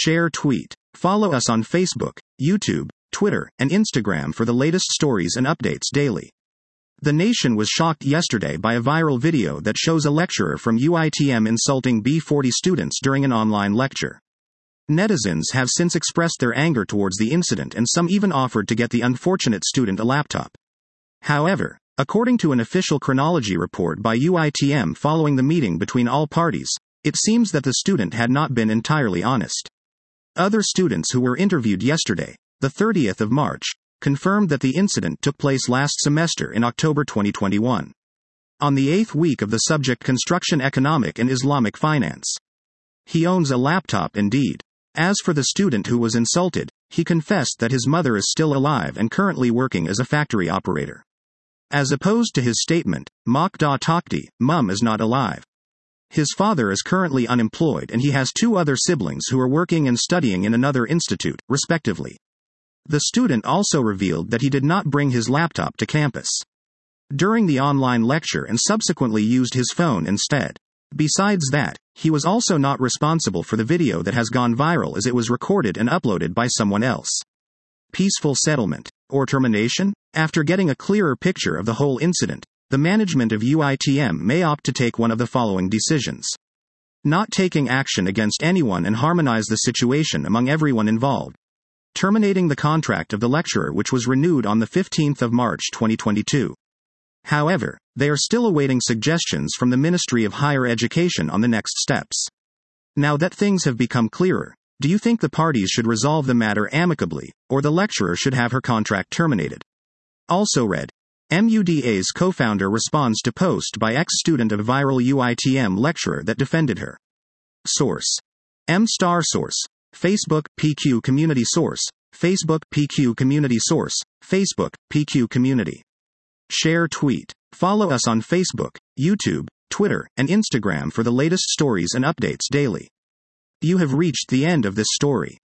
Share tweet. Follow us on Facebook, YouTube, Twitter, and Instagram for the latest stories and updates daily. The nation was shocked yesterday by a viral video that shows a lecturer from UITM insulting B40 students during an online lecture. Netizens have since expressed their anger towards the incident, and some even offered to get the unfortunate student a laptop. However, according to an official chronology report by UITM following the meeting between all parties, it seems that the student had not been entirely honest. Other students who were interviewed yesterday, the 30th of March, confirmed that the incident took place last semester in October 2021. On the 8th week of the subject Construction Economic and Islamic Finance. He owns a laptop indeed. As for the student who was insulted, he confessed that his mother is still alive and currently working as a factory operator. As opposed to his statement, Makda Takti, Mum is not alive. His father is currently unemployed and he has two other siblings who are working and studying in another institute, respectively. The student also revealed that he did not bring his laptop to campus during the online lecture and subsequently used his phone instead. Besides that, he was also not responsible for the video that has gone viral as it was recorded and uploaded by someone else. Peaceful settlement or termination? After getting a clearer picture of the whole incident, the management of UITM may opt to take one of the following decisions. Not taking action against anyone and harmonize the situation among everyone involved. Terminating the contract of the lecturer, which was renewed on the 15th of March 2022. However, they are still awaiting suggestions from the Ministry of Higher Education on the next steps. Now that things have become clearer, do you think the parties should resolve the matter amicably, or the lecturer should have her contract terminated? Also read. MUDA's co-founder responds to post by ex-student of viral UITM lecturer that defended her. Source. Source. Facebook, PQ Community Source. Facebook, PQ Community Source. Facebook, PQ Community. Share tweet. Follow us on Facebook, YouTube, Twitter, and Instagram for the latest stories and updates daily. You have reached the end of this story.